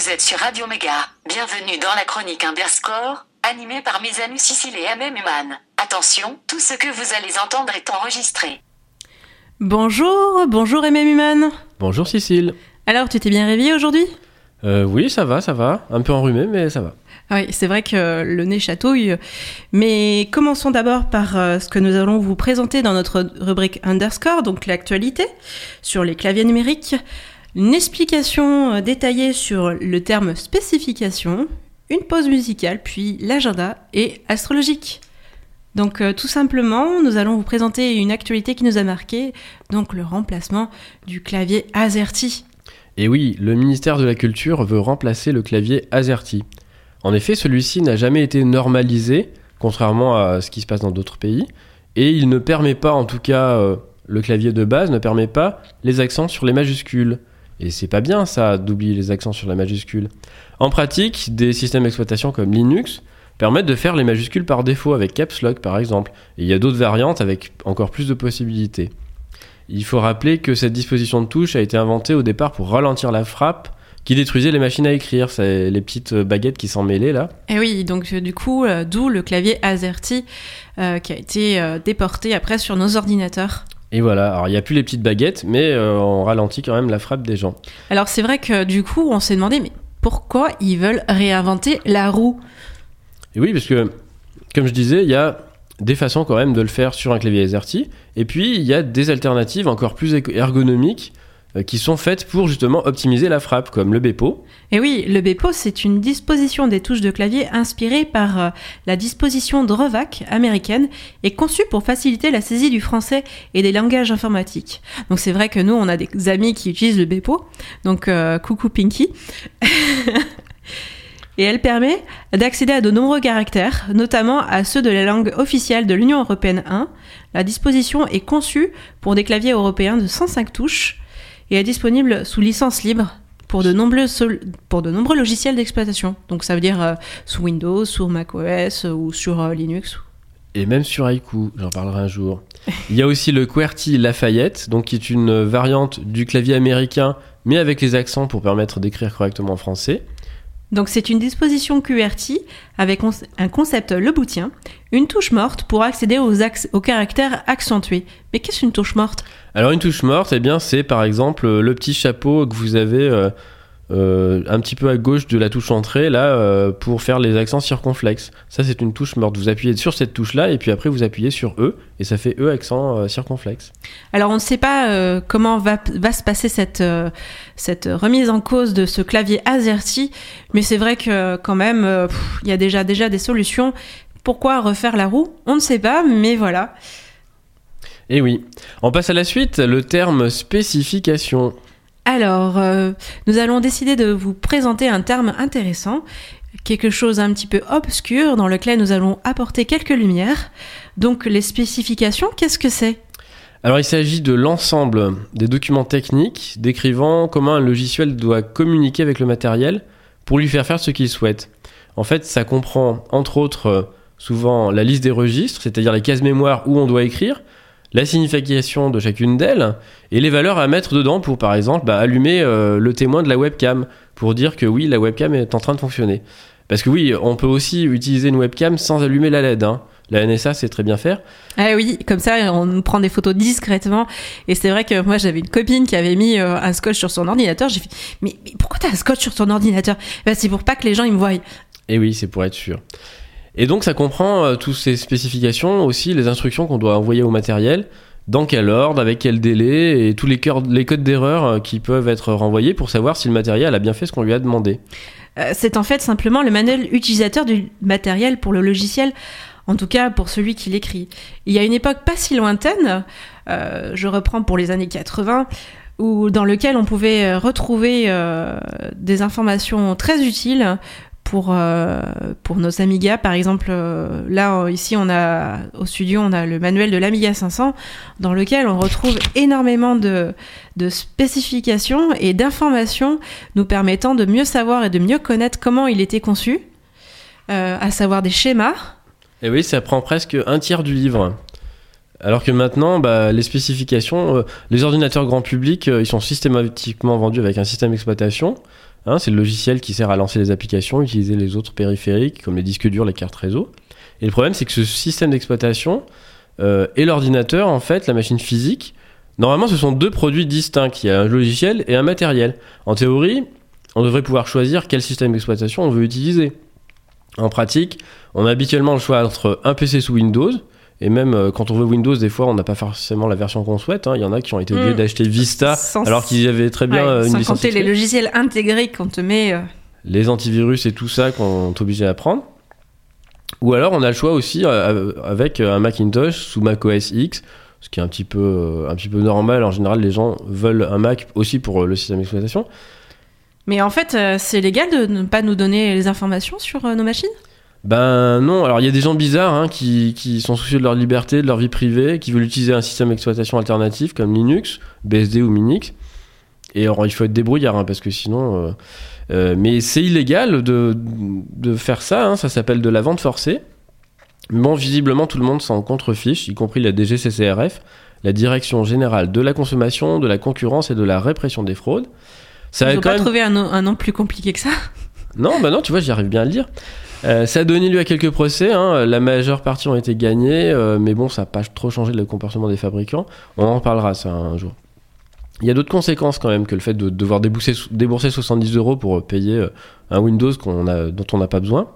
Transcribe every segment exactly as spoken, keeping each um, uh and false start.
Vous êtes sur Radio Méga. Bienvenue dans la chronique Underscore, animée par mes amis Cécile et M M Human. Attention, tout ce que vous allez entendre est enregistré. Bonjour, bonjour M M Human. Bonjour Cécile. Alors, tu t'es bien réveillée aujourd'hui ? euh, Oui, ça va, ça va. Un peu enrhumé, mais ça va. Ah oui, c'est vrai que le nez chatouille. Mais commençons d'abord par euh, ce que nous allons vous présenter dans notre rubrique Underscore, donc l'actualité sur les claviers numériques, une explication euh, détaillée sur le terme spécification, une pause musicale, puis l'agenda et astrologique. Donc euh, tout simplement, nous allons vous présenter une actualité qui nous a marqué, donc le remplacement du clavier AZERTY. Et oui, le ministère de la Culture veut remplacer le clavier AZERTY. En effet, celui-ci n'a jamais été normalisé, contrairement à ce qui se passe dans d'autres pays, et il ne permet pas, en tout cas, euh, le clavier de base ne permet pas les accents sur les majuscules. Et c'est pas bien ça, d'oublier les accents sur la majuscule. En pratique, des systèmes d'exploitation comme Linux permettent de faire les majuscules par défaut, avec Caps Lock par exemple, et il y a d'autres variantes avec encore plus de possibilités. Il faut rappeler que cette disposition de touche a été inventée au départ pour ralentir la frappe qui détruisait les machines à écrire, c'est les petites baguettes qui s'en mêlaient là. Et oui, donc euh, du coup, euh, d'où le clavier AZERTY euh, qui a été euh, déporté après sur nos ordinateurs. Et voilà, alors il n'y a plus les petites baguettes, mais euh, on ralentit quand même la frappe des gens. Alors c'est vrai que du coup, on s'est demandé, mais pourquoi ils veulent réinventer la roue ? Et oui, parce que, comme je disais, il y a des façons quand même de le faire sur un clavier AZERTY, et puis il y a des alternatives encore plus ergonomiques qui sont faites pour justement optimiser la frappe, comme le Bepo. Et oui, le Bepo, c'est une disposition des touches de clavier inspirée par euh, la disposition Drovac américaine et conçue pour faciliter la saisie du français et des langages informatiques. Donc c'est vrai que nous, on a des amis qui utilisent le Bepo, donc euh, coucou Pinky. Et elle permet d'accéder à de nombreux caractères, notamment à ceux de la langue officielle de l'Union européenne un. La disposition est conçue pour des claviers européens de cent cinq touches, et est disponible sous licence libre pour de nombreux, sol- pour de nombreux logiciels d'exploitation. Donc ça veut dire euh, sous Windows, sur macOS euh, ou sur euh, Linux. Et même sur Haiku, j'en parlerai un jour. Il y a aussi le QWERTY Lafayette, donc qui est une variante du clavier américain, mais avec les accents pour permettre d'écrire correctement en français. Donc c'est une disposition QWERTY avec un concept leboutien, une touche morte pour accéder aux, ac- aux caractères accentués. Mais qu'est-ce qu'une touche morte ? Alors une touche morte, eh bien, c'est par exemple le petit chapeau que vous avez euh, euh, un petit peu à gauche de la touche entrée là, euh, pour faire les accents circonflexes. Ça c'est une touche morte. Vous appuyez sur cette touche-là et puis après vous appuyez sur E et ça fait E accent euh, circonflexe. Alors on ne sait pas euh, comment va, va se passer cette, euh, cette remise en cause de ce clavier AZERTY, mais c'est vrai que quand même, euh, pff, il y a déjà, déjà des solutions. Pourquoi refaire la roue ? On ne sait pas, mais voilà. Et oui. On passe à la suite, le terme spécification. Alors, euh, nous allons décider de vous présenter un terme intéressant, quelque chose un petit peu obscur dans lequel nous allons apporter quelques lumières. Donc, les spécifications, qu'est-ce que c'est ? Alors, il s'agit de l'ensemble des documents techniques décrivant comment un logiciel doit communiquer avec le matériel pour lui faire faire ce qu'il souhaite. En fait, ça comprend, entre autres, souvent la liste des registres, c'est-à-dire les cases mémoire où on doit écrire, la signification de chacune d'elles et les valeurs à mettre dedans pour, par exemple, bah, allumer euh, le témoin de la webcam pour dire que oui, la webcam est en train de fonctionner. Parce que oui, on peut aussi utiliser une webcam sans allumer la L E D. Hein. La N S A sait très bien faire. Ah oui, comme ça, on prend des photos discrètement. Et c'est vrai que moi, j'avais une copine qui avait mis euh, un scotch sur son ordinateur. J'ai fait, mais, mais pourquoi t'as un scotch sur ton ordinateur ? Ben, c'est pour pas que les gens ils me voient. Et oui, c'est pour être sûr. Et donc ça comprend euh, toutes ces spécifications, aussi les instructions qu'on doit envoyer au matériel, dans quel ordre, avec quel délai, et tous les, coeurs, les codes d'erreur euh, qui peuvent être renvoyés pour savoir si le matériel a bien fait ce qu'on lui a demandé. Euh, c'est en fait simplement le manuel utilisateur du matériel pour le logiciel, en tout cas pour celui qui l'écrit. Il y a une époque pas si lointaine, euh, je reprends pour les années quatre-vingts, où, dans lequel on pouvait retrouver euh, des informations très utiles pour euh, pour nos Amiga, par exemple. Euh, là ici on a au studio on a le manuel de l'Amiga cinq cents dans lequel on retrouve énormément de de spécifications et d'informations nous permettant de mieux savoir et de mieux connaître comment il était conçu, euh, à savoir des schémas. Et oui, ça prend presque un tiers du livre. Alors que maintenant, bah, les spécifications, euh, les ordinateurs grand public, euh, ils sont systématiquement vendus avec un système d'exploitation. Hein, c'est le logiciel qui sert à lancer les applications, utiliser les autres périphériques, comme les disques durs, les cartes réseau. Et le problème, c'est que ce système d'exploitation euh, et l'ordinateur, en fait, la machine physique, normalement, ce sont deux produits distincts. Il y a un logiciel et un matériel. En théorie, on devrait pouvoir choisir quel système d'exploitation on veut utiliser. En pratique, on a habituellement le choix entre un P C sous Windows. Et même euh, quand on veut Windows, des fois, on n'a pas forcément la version qu'on souhaite. Hein. Il y en a qui ont été obligés mmh. d'acheter Vista, sans... alors qu'ils avaient très bien ouais, euh, une sans licence. Sans compter les logiciels intégrés qu'on te met. Euh... Les antivirus et tout ça qu'on est obligé à prendre. Ou alors, on a le choix aussi euh, avec un Macintosh sous macOS X, ce qui est un petit peu, euh, un petit peu normal. En général, les gens veulent un Mac aussi pour euh, le système d'exploitation. Mais en fait, euh, c'est légal de ne pas nous donner les informations sur euh, nos machines ? Ben non, alors il y a des gens bizarres hein, qui, qui sont soucieux de leur liberté, de leur vie privée, qui veulent utiliser un système d'exploitation alternatif comme Linux, B S D ou Minix. Et alors il faut être débrouillard hein, parce que sinon... Euh, euh, mais c'est illégal de, de faire ça, hein, ça s'appelle de la vente forcée. Mais bon, visiblement tout le monde s'en contrefiche, y compris la D G C C R F, la Direction Générale de la Consommation, de la Concurrence et de la Répression des Fraudes. Ça Ils n'ont pas même... trouvé un nom, un nom plus compliqué que ça ? Non, bah non, tu vois, j'y arrive bien à le dire. Euh, ça a donné lieu à quelques procès, hein. La majeure partie ont été gagnés, euh, mais bon, ça n'a pas trop changé le comportement des fabricants. On en reparlera ça un jour. Il y a d'autres conséquences quand même que le fait de devoir débourser, débourser soixante-dix euros pour payer un Windows qu'on a, dont on n'a pas besoin.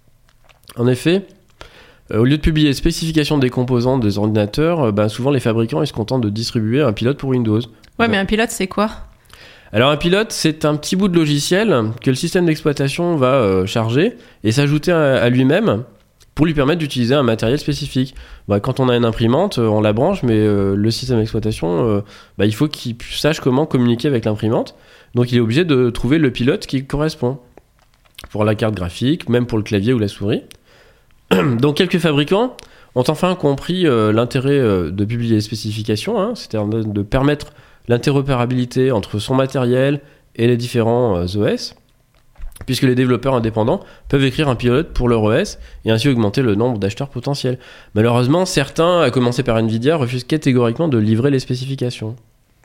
En effet, euh, au lieu de publier les spécifications des composants des ordinateurs, euh, bah, souvent les fabricants ils se contentent de distribuer un pilote pour Windows. Ouais, bon. Mais un pilote c'est quoi ? Alors un pilote, c'est un petit bout de logiciel que le système d'exploitation va euh, charger et s'ajouter à, à lui-même pour lui permettre d'utiliser un matériel spécifique. Bah, quand on a une imprimante, euh, on la branche, mais euh, le système d'exploitation, euh, bah, il faut qu'il sache comment communiquer avec l'imprimante. Donc il est obligé de trouver le pilote qui correspond pour la carte graphique, même pour le clavier ou la souris. Donc quelques fabricants ont enfin compris euh, l'intérêt euh, de publier les spécifications, hein, c'est-à-dire de permettre l'interopérabilité entre son matériel et les différents euh, O S, puisque les développeurs indépendants peuvent écrire un pilote pour leur O S et ainsi augmenter le nombre d'acheteurs potentiels. Malheureusement, certains, à commencer par Nvidia, refusent catégoriquement de livrer les spécifications.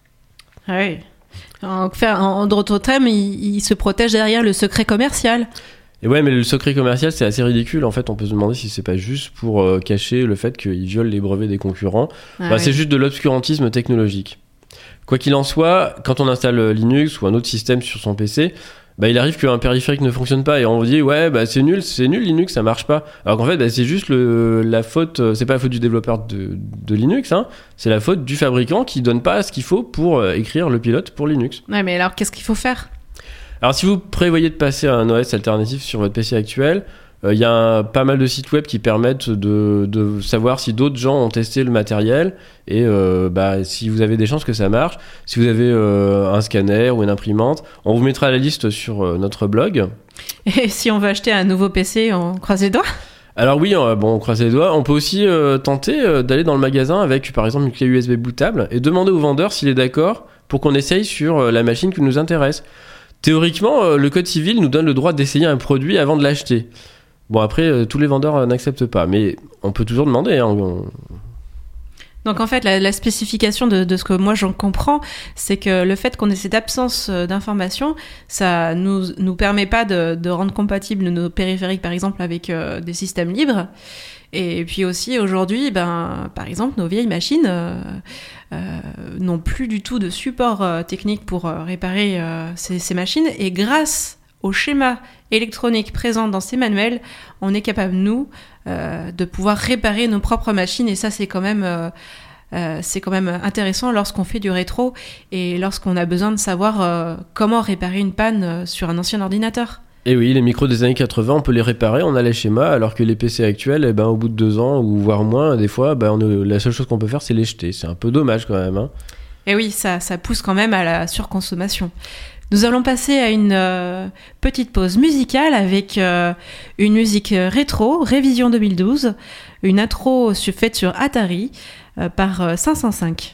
Ah oui. En, en d'autres termes, ils, ils se protègent derrière le secret commercial. Et ouais, mais le secret commercial, c'est assez ridicule. En fait, on peut se demander si c'est pas juste pour euh, cacher le fait qu'ils violent les brevets des concurrents. Ah bah, oui. C'est juste de l'obscurantisme technologique. Quoi qu'il en soit, quand on installe Linux ou un autre système sur son P C, bah, il arrive qu'un périphérique ne fonctionne pas et on vous dit ouais bah c'est nul, c'est nul Linux, ça marche pas. Alors qu'en fait bah, c'est juste le, la faute, c'est pas la faute du développeur de, de Linux, hein, c'est la faute du fabricant qui donne pas ce qu'il faut pour euh, écrire le pilote pour Linux. Ouais, mais alors qu'est-ce qu'il faut faire ? Alors si vous prévoyez de passer à un O S alternatif sur votre P C actuel, il euh, y a un, pas mal de sites web qui permettent de, de savoir si d'autres gens ont testé le matériel et euh, bah, si vous avez des chances que ça marche. Si vous avez euh, un scanner ou une imprimante, on vous mettra la liste sur euh, notre blog. Et si on veut acheter un nouveau P C, on croise les doigts ? Alors oui, euh, bon, on croise les doigts. On peut aussi euh, tenter euh, d'aller dans le magasin avec par exemple une clé U S B bootable et demander au vendeur s'il est d'accord pour qu'on essaye sur euh, la machine qui nous intéresse. Théoriquement, euh, le code civil nous donne le droit d'essayer un produit avant de l'acheter. Bon, après, euh, tous les vendeurs euh, n'acceptent pas, mais on peut toujours demander. Hein, on... Donc, en fait, la, la spécification de, de ce que moi j'en comprends, c'est que le fait qu'on ait cette absence d'information, ça nous, nous permet pas de, de rendre compatibles nos périphériques, par exemple, avec euh, des systèmes libres. Et puis aussi, aujourd'hui, ben, par exemple, nos vieilles machines euh, euh, n'ont plus du tout de support euh, technique pour euh, réparer euh, ces, ces machines. Et grâce au schéma électronique présent dans ces manuels, on est capable, nous, euh, de pouvoir réparer nos propres machines. Et ça, c'est quand même, euh, euh, c'est quand même intéressant lorsqu'on fait du rétro et lorsqu'on a besoin de savoir euh, comment réparer une panne sur un ancien ordinateur. Et oui, les micros des années quatre-vingts, on peut les réparer, on a les schémas, alors que les P C actuels, eh ben, au bout de deux ans, ou voire moins, des fois, ben, on a, la seule chose qu'on peut faire, c'est les jeter. C'est un peu dommage quand même. Hein. Et oui, ça, ça pousse quand même à la surconsommation. Nous allons passer à une euh, petite pause musicale avec euh, une musique rétro, Révision deux mille douze, une intro faite sur Atari euh, par euh, cinq cent cinq.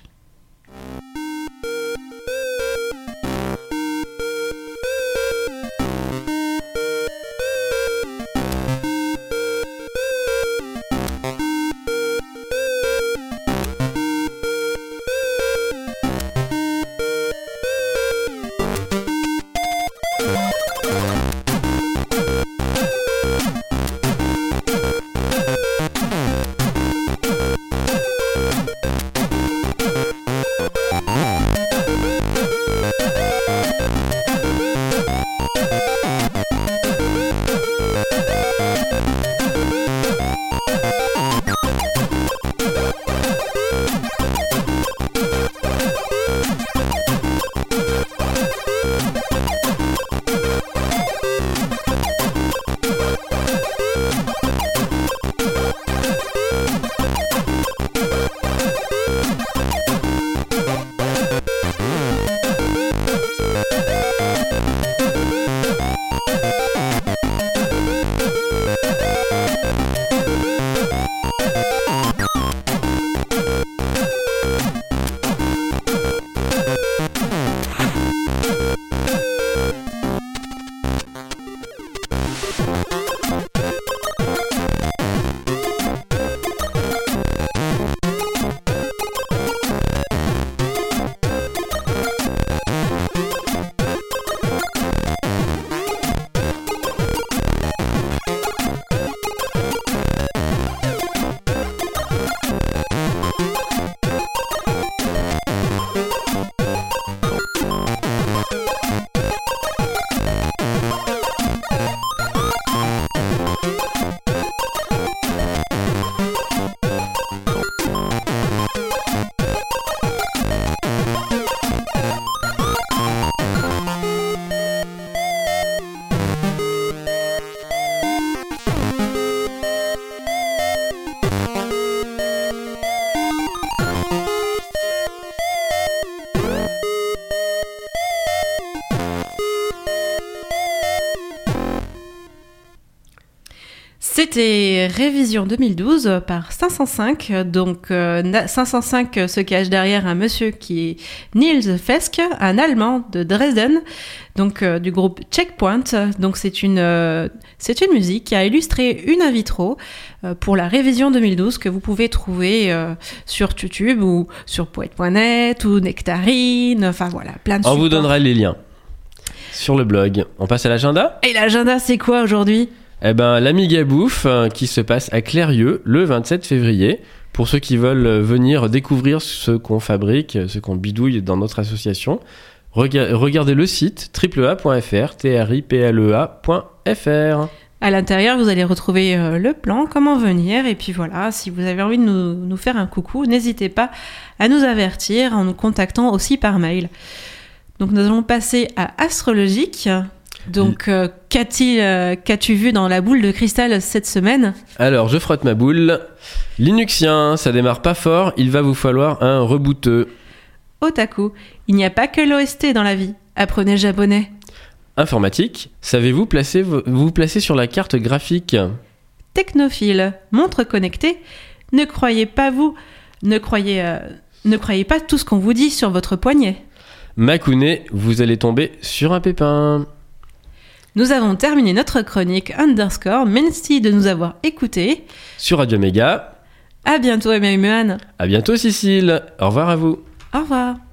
C'était Révision deux mille douze par cinq cent cinq. Donc euh, cinq cent cinq se cache derrière un monsieur qui est Niels Fesk, un Allemand de Dresden, donc euh, du groupe Checkpoint. Donc c'est une euh, c'est une musique qui a illustré une in vitro euh, pour la Révision deux mille douze que vous pouvez trouver euh, sur YouTube ou sur poète point net ou Nectarine. Enfin voilà, plein de. On supports. vous donnera les liens sur le blog. On passe à l'agenda. Et l'agenda, c'est quoi aujourd'hui ? Eh ben, l'Amiga Bouffe euh, qui se passe à Clérieux le vingt-sept février. Pour ceux qui veulent euh, venir découvrir ce qu'on fabrique, ce qu'on bidouille dans notre association, rega- regardez le site triple a point f r, t r i p l e a point f r. À l'intérieur, vous allez retrouver euh, le plan, comment venir. Et puis voilà, si vous avez envie de nous, nous faire un coucou, n'hésitez pas à nous avertir en nous contactant aussi par mail. Donc nous allons passer à Astrologique. Donc, euh, qu'a-t-il, euh, qu'as-tu vu dans la boule de cristal cette semaine ? Alors, je frotte ma boule. Linuxien, ça démarre pas fort, il va vous falloir un rebooteux. Otaku, il n'y a pas que l'O S T dans la vie. Apprenez le japonais. Informatique, savez-vous placer, vous placer sur la carte graphique ? Technophile, montre connectée. Ne croyez pas vous, ne croyez, euh, ne croyez pas tout ce qu'on vous dit sur votre poignet. Makune, vous allez tomber sur un pépin. Nous avons terminé notre chronique Underscore. Merci de nous avoir écoutés. Sur Radio Méga. À bientôt, Emma Humean. À bientôt, Cécile. Au revoir à vous. Au revoir.